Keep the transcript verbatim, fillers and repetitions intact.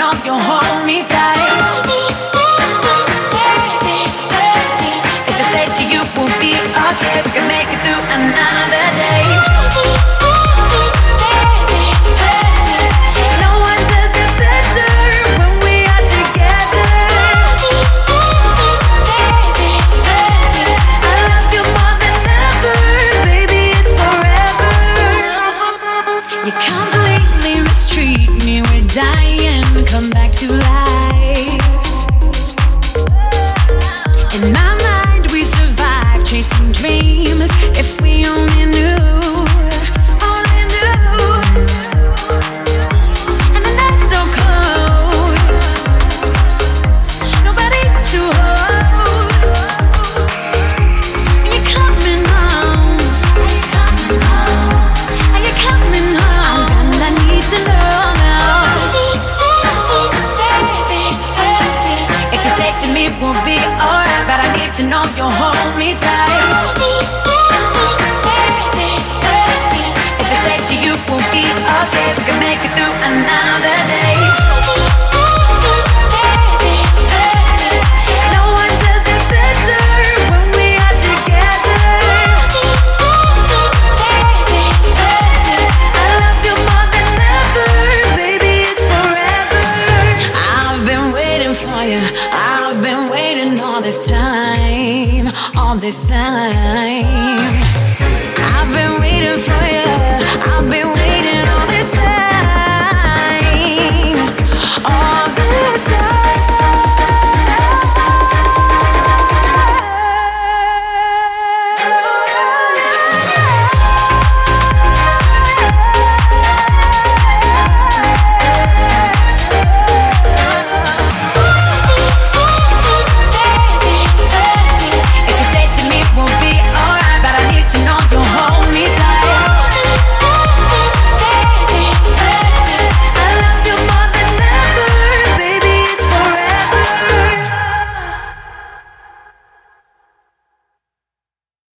know you'll hold me tight. If I say to you we'll be okay, we can make it through another day. No one does it better when we are together. I love you more than ever, baby, it's forever. You completely mistreat me, we're dying, come back to life. In my mind we survive, chasing dreams. If we only knew, only knew. And the night's so cold, nobody to hold. Are you coming home? Are you coming home? And I need to know now. If you say to me we'll be alright, but I need to know you'll hold me tight. If I say to you we'll be okay, we can make it through another day. No one does it better when we are together. I love you more than ever, baby, it's forever. I've been waiting for you, I've been waiting all this time, all this time.